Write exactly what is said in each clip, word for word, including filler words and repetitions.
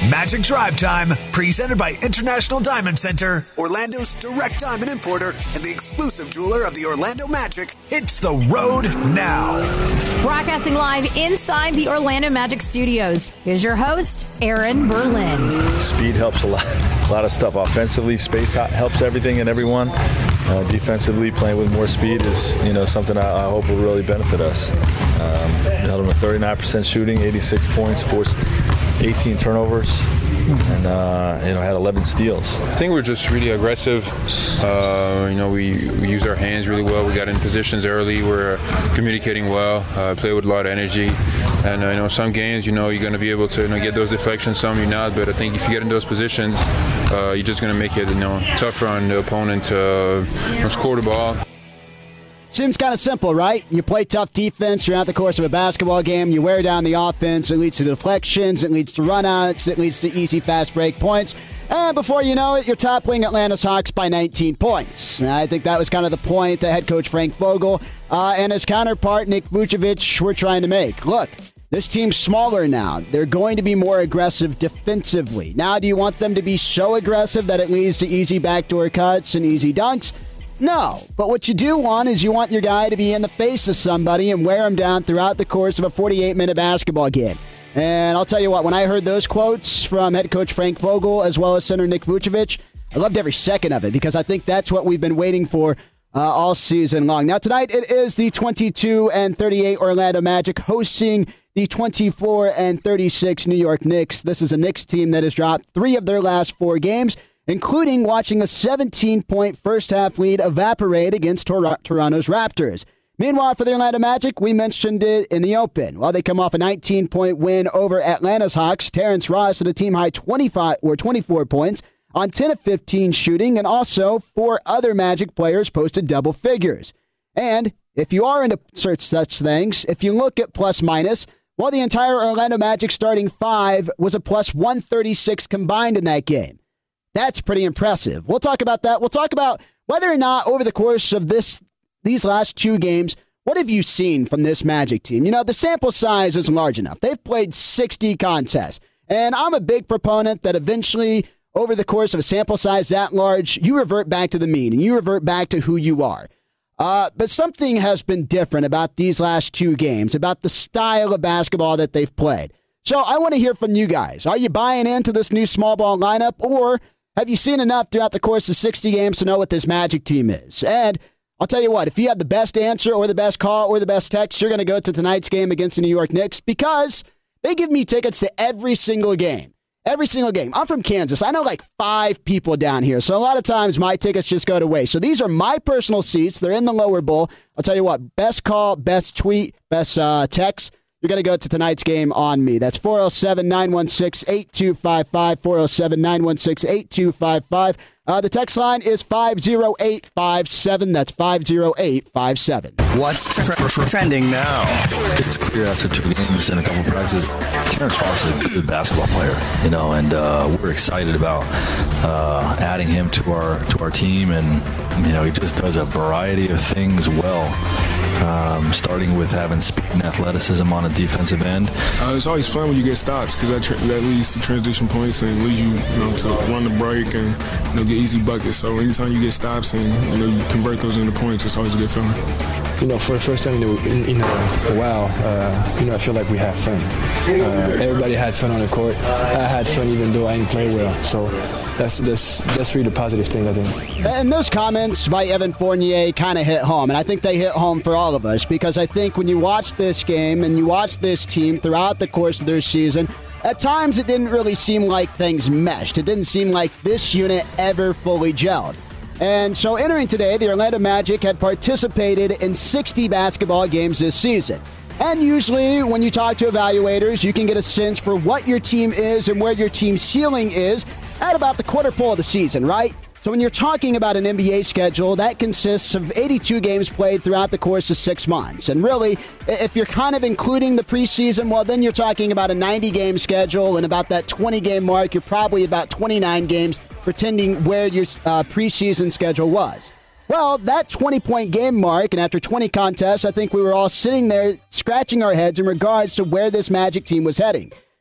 Magic Drive Time, presented by International Diamond Center, Orlando's direct diamond importer and the exclusive jeweler of the Orlando Magic. It's the road now. Broadcasting live inside the Orlando Magic Studios. Here's your host, Aaron Berlin. Speed helps a lot, a lot of stuff. Offensively, space helps everything and everyone. Uh, defensively, playing with more speed is, you know, something I, I hope will really benefit us. Um, held them with thirty-nine percent shooting, eighty-six points, forced eighteen turnovers, and uh, you know, had eleven steals. I think we're just really aggressive. Uh, you know, we, we use our hands really well. We got in positions early. We're communicating well. Uh, play with a lot of energy. And uh, you know, some games, you know, you're going to be able to, you know, get those deflections. Some you're not. But I think if you get in those positions, uh, you're just going to make it, you know, tougher on the opponent to uh, you know, score the ball. Seems kind of simple, right? You play tough defense throughout the course of a basketball game. You wear down the offense. It leads to deflections. It leads to runouts. It leads to easy, fast break points. And before you know it, you're toppling Atlanta's Hawks by nineteen points. I think that was kind of the point that head coach Frank Vogel uh, and his counterpart Nick Vucevic were trying to make. Look, this team's smaller now. They're going to be more aggressive defensively. Now, do you want them to be so aggressive that it leads to easy backdoor cuts and easy dunks? No, but what you do want is you want your guy to be in the face of somebody and wear him down throughout the course of a forty-eight minute basketball game. And I'll tell you what, when I heard those quotes from head coach Frank Vogel as well as center Nick Vucevic, I loved every second of it because I think that's what we've been waiting for uh, all season long. Now tonight it is the twenty-two and thirty-eight Orlando Magic hosting the twenty-four and thirty-six New York Knicks. This is a Knicks team that has dropped three of their last four games, including watching a seventeen-point first-half lead evaporate against Tor- Toronto's Raptors. Meanwhile, for the Atlanta Magic, we mentioned it in the open. While they come off a nineteen-point win over Atlanta's Hawks, Terrence Ross had a team-high twenty-five or twenty-four points on ten of fifteen shooting, and also four other Magic players posted double figures. And if you are into such things, if you look at plus-minus, well, the entire Orlando Magic starting five was a plus one thirty-six combined in that game. That's pretty impressive. We'll talk about that. We'll talk about whether or not over the course of this these last two games, what have you seen from this Magic team? You know, the sample size is large enough. They've played sixty contests. And I'm a big proponent that eventually, over the course of a sample size that large, you revert back to the mean and you revert back to who you are. Uh, but something has been different about these last two games, about the style of basketball that they've played. So I want to hear from you guys. Are you buying into this new small ball lineup, or have you seen enough throughout the course of sixty games to know what this Magic team is? And I'll tell you what, if you have the best answer or the best call or the best text, you're going to go to tonight's game against the New York Knicks because they give me tickets to every single game. Every single game. I'm from Kansas. I know like five people down here, so a lot of times my tickets just go to waste. So these are my personal seats. They're in the lower bowl. I'll tell you what, best call, best tweet, best uh, text. You're going to go to tonight's game on me. That's four oh seven, nine one six, eight two five five, four oh seven, nine one six, eight two five five. Uh, the text line is five oh eight five seven. That's five oh eight five seven. What's tre- tre- trending now? It's clear after two games and a couple of practices, Terrence Ross is a good basketball player, you know, and uh, we're excited about uh, adding him to our to our team. And, you know, he just does a variety of things well, um, starting with having speed and athleticism on a defensive end. Uh, it's always fun when you get stops because that, tra- that leads to transition points and leads you, you know, to run the break and, you know, get easy buckets. So anytime you get stops and, you know, you convert those into points, it's always a good feeling. You know, for the first time in, in, in a, a while, uh, you know, I feel like we have fun. Uh, everybody had fun on the court. I had fun even though I didn't play well. So that's that's that's really the positive thing, I think. And those comments by Evan Fournier kind of hit home, and I think they hit home for all of us because I think when you watch this game and you watch this team throughout the course of their season, at times it didn't really seem like things meshed. It didn't seem like this unit ever fully gelled. And so entering today, the Orlando Magic had participated in sixty basketball games this season. And usually when you talk to evaluators, you can get a sense for what your team is and where your team's ceiling is at about the quarter full of the season, right? So when you're talking about an N B A schedule, that consists of eighty-two games played throughout the course of six months. And really, if you're kind of including the preseason, well, then you're talking about a ninety-game schedule, and about that twenty-game mark, you're probably about twenty-nine games, pretending where your uh, preseason schedule was. Well, that twenty-point game mark, and after twenty contests, I think we were all sitting there scratching our heads in regards to where this Magic team was heading.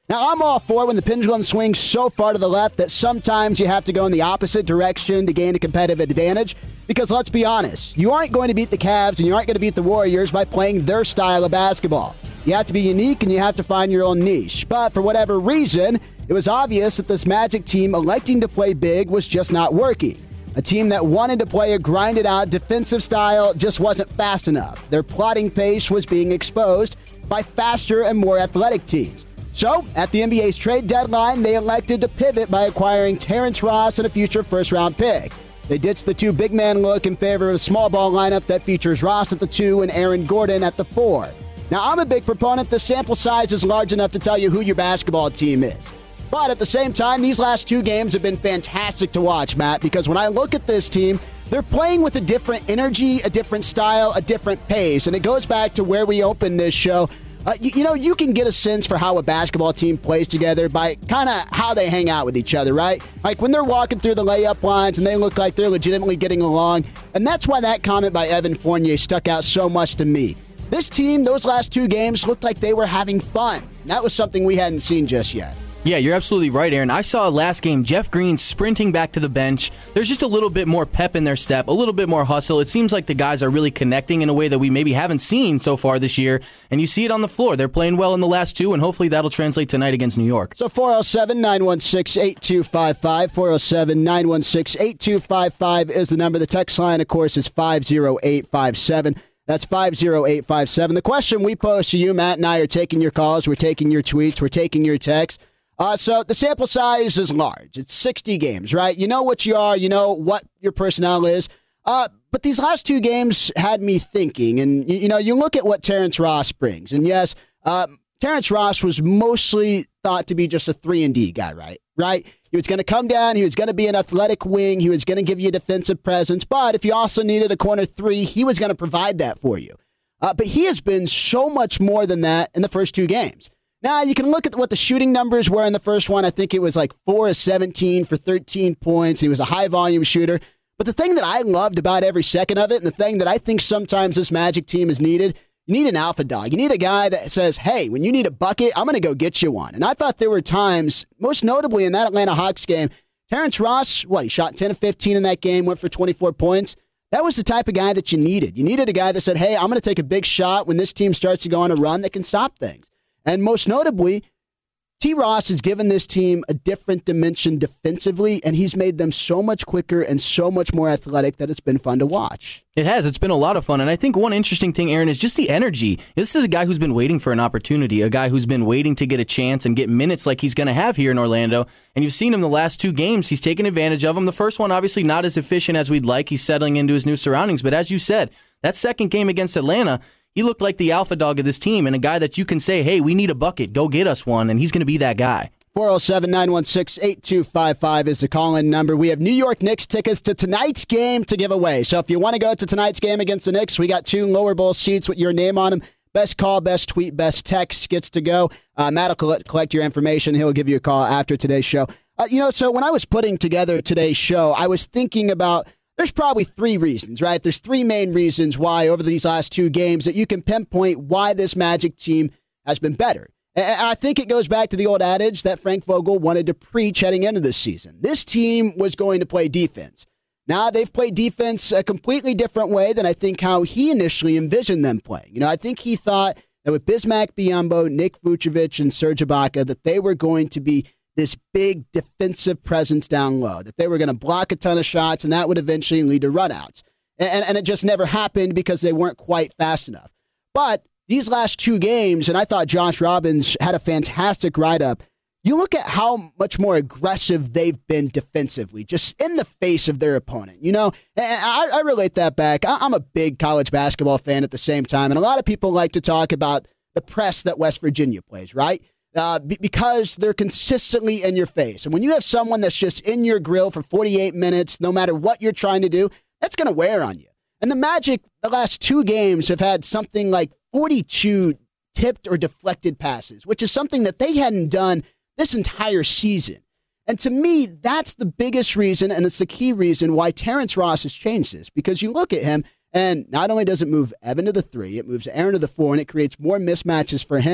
Now, I'm all for when the pendulum swings so far to the left that sometimes you have to go in the opposite direction to gain a competitive advantage. Because let's be honest, you aren't going to beat the Cavs and you aren't going to beat the Warriors by playing their style of basketball. You have to be unique and you have to find your own niche. But for whatever reason, it was obvious that this Magic team electing to play big was just not working. A team that wanted to play a grinded-out defensive style just wasn't fast enough. Their plotting pace was being exposed by faster and more athletic teams. So, at the N B A's trade deadline, they elected to pivot by acquiring Terrence Ross and a future first-round pick. They ditched the two big man look in favor of a small ball lineup that features Ross at the two and Aaron Gordon at the four. Now, I'm a big proponent. The sample size is large enough to tell you who your basketball team is. But at the same time, these last two games have been fantastic to watch, Matt, because when I look at this team, they're playing with a different energy, a different style, a different pace. And it goes back to where we opened this show. Uh, you, you know, you can get a sense for how a basketball team plays together by kind of how they hang out with each other, right? Like when they're walking through the layup lines and they look like they're legitimately getting along. And that's why that comment by Evan Fournier stuck out so much to me. This team, those last two games, looked like they were having fun. And that was something we hadn't seen just yet. Yeah, you're absolutely right, Aaron. I saw last game Jeff Green sprinting back to the bench. There's just a little bit more pep in their step, a little bit more hustle. It seems like the guys are really connecting in a way that we maybe haven't seen so far this year, and you see it on the floor. They're playing well in the last two, and hopefully that'll translate tonight against New York. So four oh seven, nine one six, eight two five five, four oh seven, nine one six, eight two five five is the number. The text line, of course, is five oh eight five seven. That's five oh eight five seven. The question we pose to you, Matt and I, are taking your calls, we're taking your tweets, we're taking your texts. Uh, so the sample size is large. It's sixty games, right? You know what you are. You know what your personnel is. Uh, but these last two games had me thinking. And, you, you know, you look at what Terrence Ross brings. And, yes, uh, Terrence Ross was mostly thought to be just a three and D guy, right? Right? He was going to come down. He was going to be an athletic wing. He was going to give you a defensive presence. But if you also needed a corner three, he was going to provide that for you. Uh, but he has been so much more than that in the first two games. Now, you can look at what the shooting numbers were in the first one. I think it was like four of seventeen for thirteen points. He was a high-volume shooter. But the thing that I loved about every second of it, and the thing that I think sometimes this Magic team is needed, you need an alpha dog. You need a guy that says, hey, when you need a bucket, I'm going to go get you one. And I thought there were times, most notably in that Atlanta Hawks game, Terrence Ross, what, he shot ten of fifteen in that game, went for twenty-four points. That was the type of guy that you needed. You needed a guy that said, hey, I'm going to take a big shot when this team starts to go on a run that can stop things. And most notably, T. Ross has given this team a different dimension defensively, and he's made them so much quicker and so much more athletic that it's been fun to watch. It has. It's been a lot of fun. And I think one interesting thing, Aaron, is just the energy. This is a guy who's been waiting for an opportunity, a guy who's been waiting to get a chance and get minutes like he's going to have here in Orlando. And you've seen him the last two games. He's taken advantage of them. The first one, obviously, not as efficient as we'd like. He's settling into his new surroundings. But as you said, that second game against Atlanta, he looked like the alpha dog of this team and a guy that you can say, hey, we need a bucket. Go get us one. And he's going to be that guy. four oh seven, nine one six, eight two five five is the call-in number. We have New York Knicks tickets to tonight's game to give away. So if you want to go to tonight's game against the Knicks, we got two lower bowl seats with your name on them. Best call, best tweet, best text gets to go. Uh, Matt will collect, collect your information. He'll give you a call after today's show. Uh, you know, so when I was putting together today's show, I was thinking about there's probably three reasons, right? There's three main reasons why over these last two games that you can pinpoint why this Magic team has been better. And I think it goes back to the old adage that Frank Vogel wanted to preach heading into this season. This team was going to play defense. Now they've played defense a completely different way than I think how he initially envisioned them playing. You know, I think he thought that with Bismack Biyombo, Nick Vucevic, and Serge Ibaka, that they were going to be this big defensive presence down low, that they were going to block a ton of shots, and that would eventually lead to runouts. And, and it just never happened because they weren't quite fast enough. But these last two games, and I thought Josh Robbins had a fantastic write-up, you look at how much more aggressive they've been defensively, just in the face of their opponent. You know, and I, I relate that back. I, I'm a big college basketball fan at the same time, and a lot of people like to talk about the press that West Virginia plays, right? Uh, b- because they're consistently in your face. And when you have someone that's just in your grill for forty-eight minutes, no matter what you're trying to do, that's going to wear on you. And the Magic, the last two games, have had something like forty-two tipped or deflected passes, which is something that they hadn't done this entire season. And to me, that's the biggest reason, and it's the key reason why Terrence Ross has changed this. Because you look at him, and not only does it move Evan to the three, it moves Aaron to the four, and it creates more mismatches for him.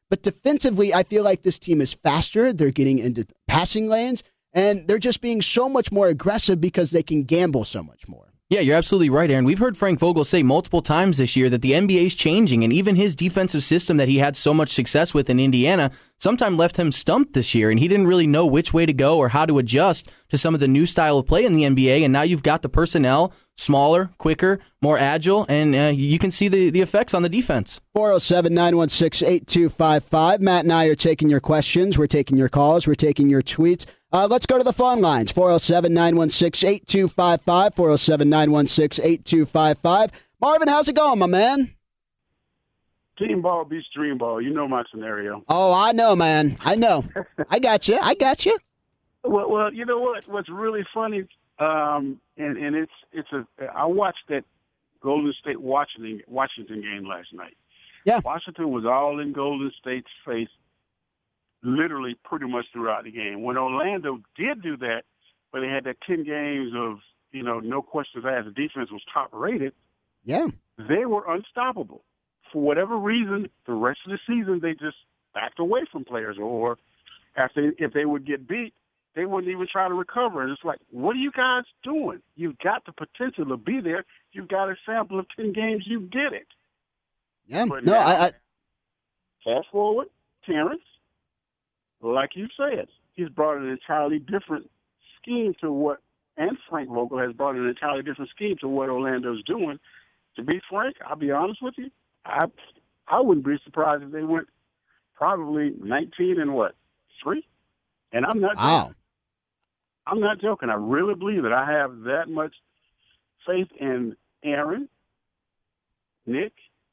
But defensively, I feel like this team is faster. They're getting into passing lanes, and they're just being so much more aggressive because they can gamble so much more. Yeah, you're absolutely right, Aaron. We've heard Frank Vogel say multiple times this year that the N B A is changing, and even his defensive system that he had so much success with in Indiana sometime left him stumped this year, and he didn't really know which way to go or how to adjust to some of the new style of play in the N B A, and now you've got the personnel, smaller, quicker, more agile, and uh, you can see the, the effects on the defense. four oh seven, nine one six, eight two five five. Matt and I are taking your questions. We're taking your calls. We're taking your tweets. Uh, let's go to the phone lines. four oh seven, nine one six, eight two five five. four oh seven, nine one six, eight two five five. Marvin, how's it going, my man? Team ball beats dream ball. You know my scenario. Oh, I know, man. I know. I got you. I got you. Well, well, you know what? What's really funny, um, and, and it's it's a. I watched that Golden State Washington Washington game last night. Yeah, Washington was all in Golden State's face, literally pretty much throughout the game. When Orlando did do that, but they had that ten games of you know no questions asked, the defense was top rated. Yeah, they were unstoppable. For whatever reason, the rest of the season they just backed away from players, or after if they would get beat, they wouldn't even try to recover. And it's like, what are you guys doing? You've got the potential to be there. You've got a sample of ten games. You did it. Yeah. But no, now, I, I. Fast forward, Terrence, like you said, he's brought an entirely different scheme to what, and Frank Vogel has brought an entirely different scheme to what Orlando's doing. To be frank, I'll be honest with you, I I wouldn't be surprised if they went probably nineteen and what, three? And I'm not wow. joking. I'm not joking. I really believe that I have that much faith in Aaron, Nick,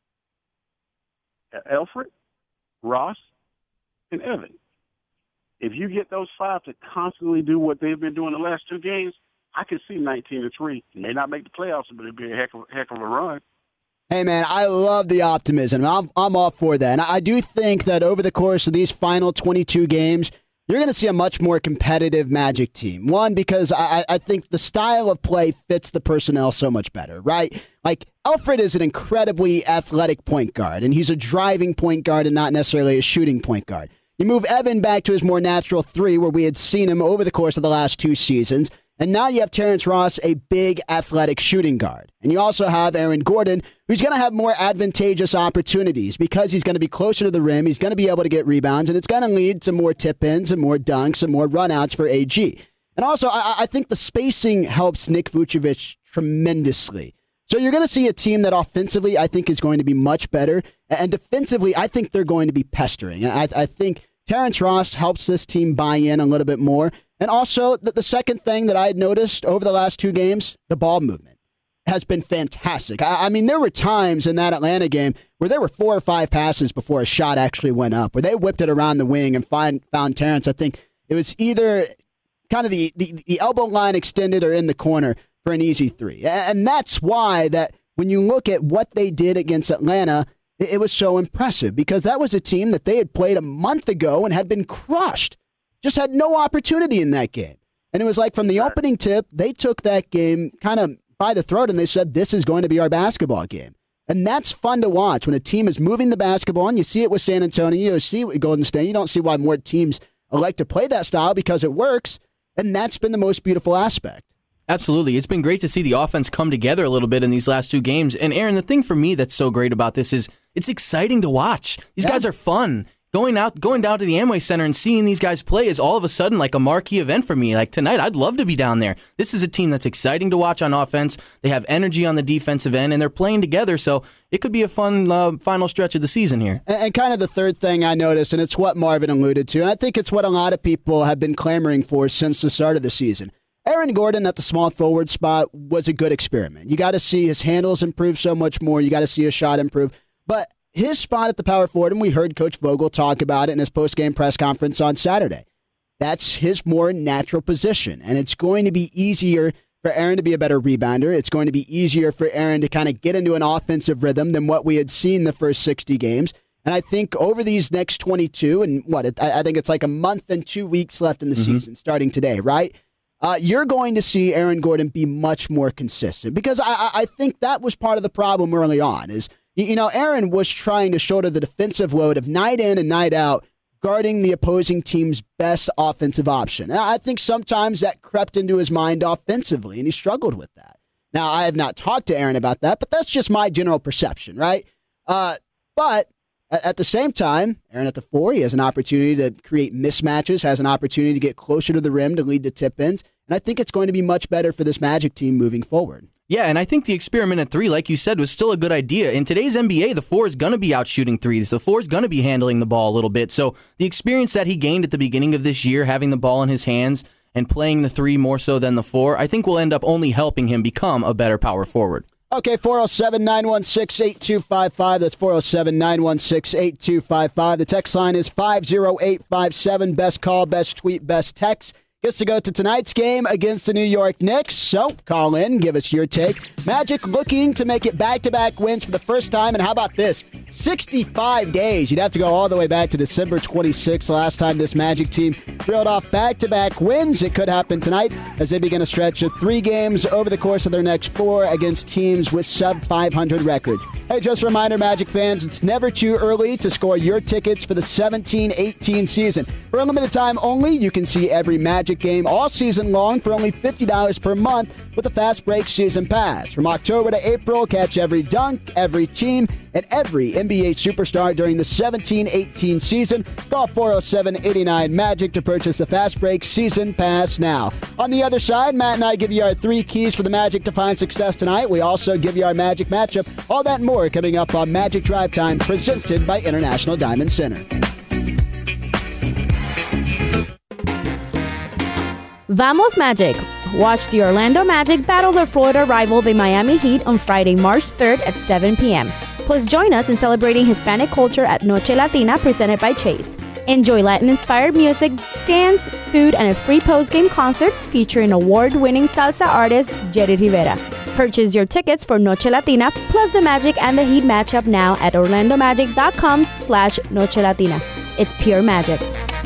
Alfred, Ross, and Evan. If you get those five to constantly do what they've been doing the last two games, I can see nineteen to three. May not make the playoffs, but it'd be a heck of, heck of a run. Hey, man, I love the optimism. I'm, I'm all for that. And I do think that over the course of these final twenty-two games, you're going to see a much more competitive Magic team. One, because I, I think the style of play fits the personnel so much better, right? Like, Alfred is an incredibly athletic point guard, and he's a driving point guard and not necessarily a shooting point guard. You move Evan back to his more natural three, where we had seen him over the course of the last two seasons. And now you have Terrence Ross, a big athletic shooting guard. And you also have Aaron Gordon, who's going to have more advantageous opportunities because he's going to be closer to the rim. He's going to be able to get rebounds, and it's going to lead to more tip-ins and more dunks and more run-outs for A G. And also, I, I think the spacing helps Nick Vucevic tremendously. So you're going to see a team that offensively I think is going to be much better. And defensively, I think they're going to be pestering. And I, I think Terrence Ross helps this team buy in a little bit more. And also, the, the second thing that I had noticed over the last two games, the ball movement has been fantastic. I, I mean, there were times in that Atlanta game where there were four or five passes before a shot actually went up, where they whipped it around the wing and find, found Terrence. I think it was either kind of the, the, the elbow line extended or in the corner for an easy three. And that's why that when you look at what they did against Atlanta, it, it was so impressive, because that was a team that they had played a month ago and had been crushed. Just had no opportunity in that game. And it was like from the opening tip, they took that game kind of by the throat and they said, this is going to be our basketball game. And that's fun to watch when a team is moving the basketball, and you see it with San Antonio, you see it with Golden State. You don't see why more teams like to play that style, because it works. And that's been the most beautiful aspect. Absolutely. It's been great to see the offense come together a little bit in these last two games. And Aaron, the thing for me that's so great about this is it's exciting to watch. These yeah. guys are fun. Going out, going down to the Amway Center and seeing these guys play is all of a sudden like a marquee event for me. Like tonight, I'd love to be down there. This is a team that's exciting to watch on offense. They have energy on the defensive end, and they're playing together. So it could be a fun uh, final stretch of the season here. And, and kind of the third thing I noticed, and it's what Marvin alluded to, and I think it's what a lot of people have been clamoring for since the start of the season. Aaron Gordon at the small forward spot was a good experiment. You got to see his handles improve so much more. You got to see his shot improve. But his spot at the power forward, and we heard Coach Vogel talk about it in his post-game press conference on Saturday. That's his more natural position, and it's going to be easier for Aaron to be a better rebounder. It's going to be easier for Aaron to kind of get into an offensive rhythm than what we had seen the first sixty games. And I think over these next twenty-two, and what, I think it's like a month and two weeks left in the mm-hmm. season, starting today, right? Uh, you're going to see Aaron Gordon be much more consistent, because I, I think that was part of the problem early on, is You, you know, Aaron was trying to shoulder the defensive load of night in and night out, guarding the opposing team's best offensive option. And I think sometimes that crept into his mind offensively, and he struggled with that. Now, I have not talked to Aaron about that, but that's just my general perception, right? Uh, but at the same time, Aaron at the four, he has an opportunity to create mismatches, has an opportunity to get closer to the rim to lead to tip-ins, and I think it's going to be much better for this Magic team moving forward. Yeah, and I think the experiment at three, like you said, was still a good idea. In today's N B A, the four is going to be out shooting threes. The four is going to be handling the ball a little bit. So the experience that he gained at the beginning of this year, having the ball in his hands and playing the three more so than the four, I think will end up only helping him become a better power forward. Okay, four oh seven, nine one six, eight two five five. That's four oh seven, nine one six, eight two five five. The text line is five oh eight five seven. Best call, best tweet, best text. Gets to go to tonight's game against the New York Knicks. So call in, give us your take. Magic looking to make it back-to-back wins for the first time. And how about this? sixty-five days. You'd have to go all the way back to December twenty-sixth, the last time this Magic team reeled off back-to-back wins. It could happen tonight as they begin a stretch of three games over the course of their next four against teams with sub five hundred records. Hey, just a reminder, Magic fans, it's never too early to score your tickets for the seventeen eighteen season. For a limited time only, you can see every Magic game all season long for only fifty dollars per month with a Fast Break Season Pass. From October to April, catch every dunk, every team, and every N B A superstar during the seventeen eighteen season. Call four oh seven, eight nine, MAGIC to purchase the Fast Break Season Pass now. On the other side, Matt and I give you our three keys for the Magic to find success tonight. We also give you our Magic matchup. All that and more coming up on Magic Drive Time, presented by International Diamond Center. Vamos Magic! Watch the Orlando Magic battle their Florida rival, the Miami Heat, on Friday, March third at seven p.m. Plus, join us in celebrating Hispanic culture at Noche Latina, presented by Chase. Enjoy Latin-inspired music, dance, food, and a free post-game concert featuring award-winning salsa artist Jerry Rivera. Purchase your tickets for Noche Latina plus the Magic and the Heat matchup now at orlandomagic.com slash Noche Latina. It's pure magic.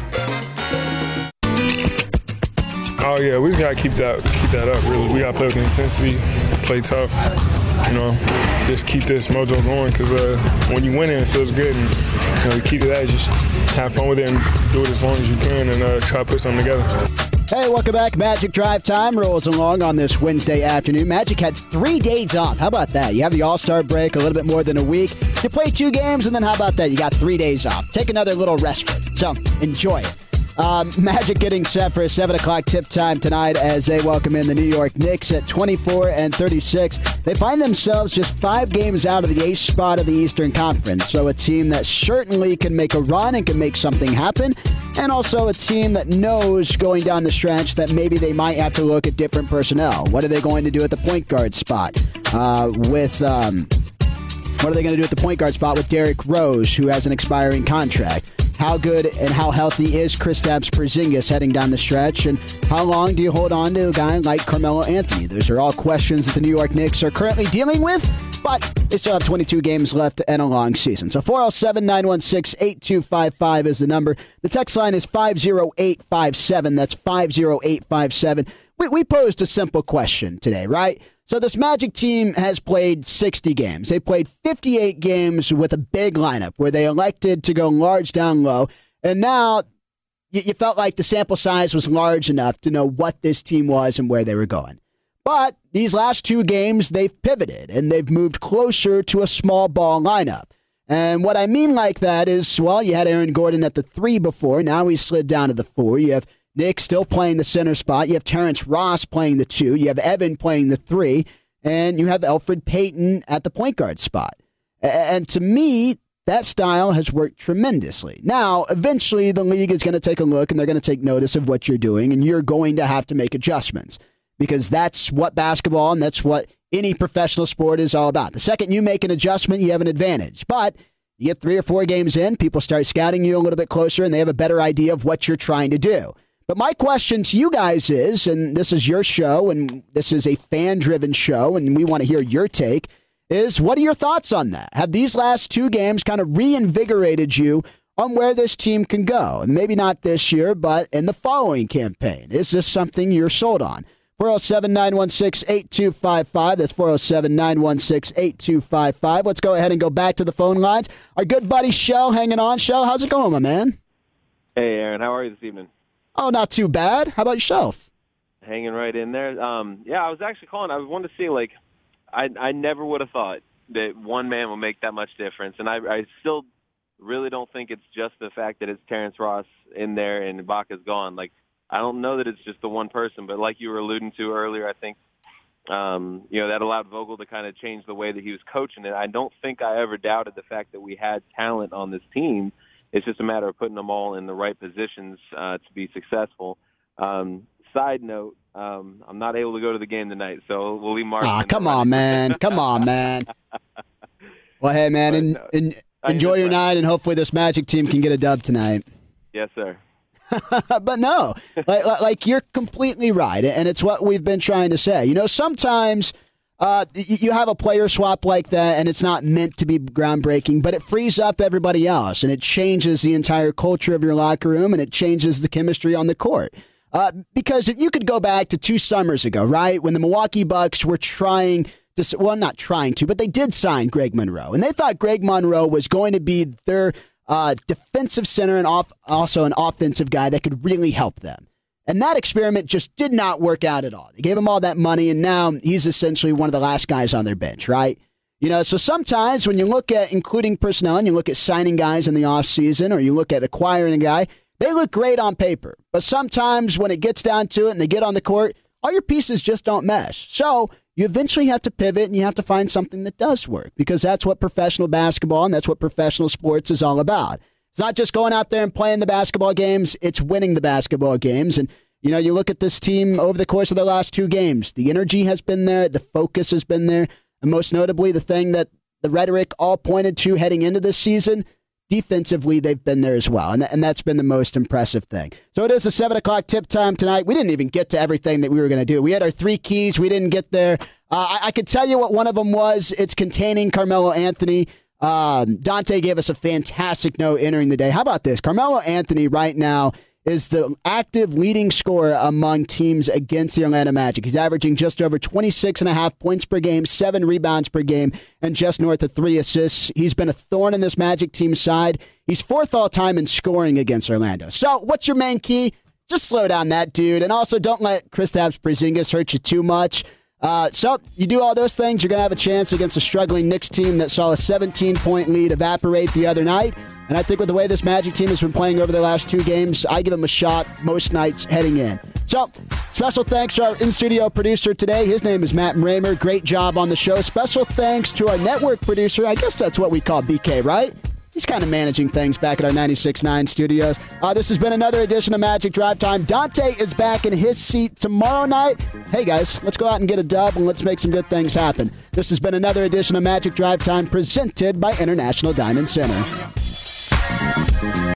Oh yeah, we just gotta keep that keep that up. Really, we gotta play with intensity, play tough. You know, just keep this mojo going, because uh, when you win it, it feels good. And you know, you keep that, just have fun with it and do it as long as you can, and uh, try to put something together. Hey, welcome back. Magic Drive Time rolls along on this Wednesday afternoon. Magic had three days off. How about that? You have the All-Star break, a little bit more than a week. You play two games, and then how about that? You got three days off. Take another little respite. So enjoy it. Um, Magic getting set for a seven o'clock tip time tonight as they welcome in the New York Knicks at twenty-four and thirty-six. They find themselves just five games out of the eighth spot of the Eastern Conference. So a team that certainly can make a run and can make something happen. And also a team that knows going down the stretch that maybe they might have to look at different personnel. What are they going to do at the point guard spot uh, with... Um, What are they going to do at the point guard spot with Derrick Rose, who has an expiring contract? How good and how healthy is Kristaps Porzingis heading down the stretch? And how long do you hold on to a guy like Carmelo Anthony? Those are all questions that the New York Knicks are currently dealing with, but they still have twenty-two games left and a long season. So four oh seven, nine one six, eight two five five is the number. The text line is five oh eight five seven. That's five oh eight five seven. We, we posed a simple question today, right? So this Magic team has played sixty games. They played fifty-eight games with a big lineup where they elected to go large down low. And now you, you felt like the sample size was large enough to know what this team was and where they were going. But these last two games, they've pivoted and they've moved closer to a small ball lineup. And what I mean like that is, well, you had Aaron Gordon at the three before. Now he slid down to the four. You have Nick still playing the center spot. You have Terrence Ross playing the two. You have Evan playing the three. And you have Elfrid Payton at the point guard spot. And to me, that style has worked tremendously. Now, eventually, the league is going to take a look and they're going to take notice of what you're doing. And you're going to have to make adjustments because that's what basketball and that's what any professional sport is all about. The second you make an adjustment, you have an advantage. But you get three or four games in, people start scouting you a little bit closer and they have a better idea of what you're trying to do. But my question to you guys is, and this is your show, and this is a fan-driven show, and we want to hear your take, is what are your thoughts on that? Have these last two games kind of reinvigorated you on where this team can go? And maybe not this year, but in the following campaign. Is this something you're sold on? four oh seven, nine one six, eight two five five. That's four oh seven, nine one six, eight two five five. Let's go ahead and go back to the phone lines. Our good buddy Shell hanging on. Shell, how's it going, my man? Hey, Aaron. How are you this evening? Oh, not too bad. How about yourself? Hanging right in there. Um, yeah, I was actually calling. I wanted to see, like, I I never would have thought that one man would make that much difference. And I, I still really don't think it's just the fact that it's Terrence Ross in there and Ibaka's gone. Like, I don't know that it's just the one person, but like you were alluding to earlier, I think, um, you know, that allowed Vogel to kind of change the way that he was coaching it. I don't think I ever doubted the fact that we had talent on this team. It's just a matter of putting them all in the right positions uh, to be successful. Um, side note, um, I'm not able to go to the game tonight, so we'll leave Mark. Ah, come on, man. Come on, man. Well, hey, man, in, in, enjoy your night, and hopefully this Magic team can get a dub tonight. Yes, sir. But no, like, like you're completely right, and it's what we've been trying to say. You know, sometimes uh, you have a player swap like that, and it's not meant to be groundbreaking, but it frees up everybody else, and it changes the entire culture of your locker room, and it changes the chemistry on the court. Uh, because if you could go back to two summers ago, right, when the Milwaukee Bucks were trying to, well, not trying to, but they did sign Greg Monroe, and they thought Greg Monroe was going to be their Uh, defensive center and off, also an offensive guy that could really help them. And that experiment just did not work out at all. They gave him all that money, and now he's essentially one of the last guys on their bench, right? You know, so sometimes when you look at including personnel and you look at signing guys in the offseason or you look at acquiring a guy, they look great on paper. But sometimes when it gets down to it and they get on the court, all your pieces just don't mesh. So you eventually have to pivot and you have to find something that does work, because that's what professional basketball and that's what professional sports is all about. It's not just going out there and playing the basketball games, it's winning the basketball games. And, you know, you look at this team over the course of the last two games, the energy has been there, the focus has been there, and most notably the thing that the rhetoric all pointed to heading into this season, defensively, they've been there as well, and, and that's been the most impressive thing. So it is a seven o'clock tip time tonight. We didn't even get to everything that we were going to do. We had our three keys. We didn't get there. Uh, I, I could tell you what one of them was. It's containing Carmelo Anthony. Um, Dante gave us a fantastic note entering the day. How about this? Carmelo Anthony right now is the active leading scorer among teams against the Orlando Magic. He's averaging just over twenty-six and a half points per game, seven rebounds per game, and just north of three assists. He's been a thorn in this Magic team side. He's fourth all-time in scoring against Orlando. So what's your main key? Just slow down that dude, and also don't let Kristaps Porzingis hurt you too much. Uh, so you do all those things, you're going to have a chance against a struggling Knicks team that saw a seventeen-point lead evaporate the other night. And I think with the way this Magic team has been playing over the last two games, I give them a shot most nights heading in. So special thanks to our in-studio producer today. His name is Matt Raymer. Great job on the show. Special thanks to our network producer. I guess that's what we call B K, right? He's kind of managing things back at our ninety-six point nine studios. Uh, this has been another edition of Magic Drive Time. Dante is back in his seat tomorrow night. Hey, guys, let's go out and get a dub, and let's make some good things happen. This has been another edition of Magic Drive Time presented by International Diamond Center.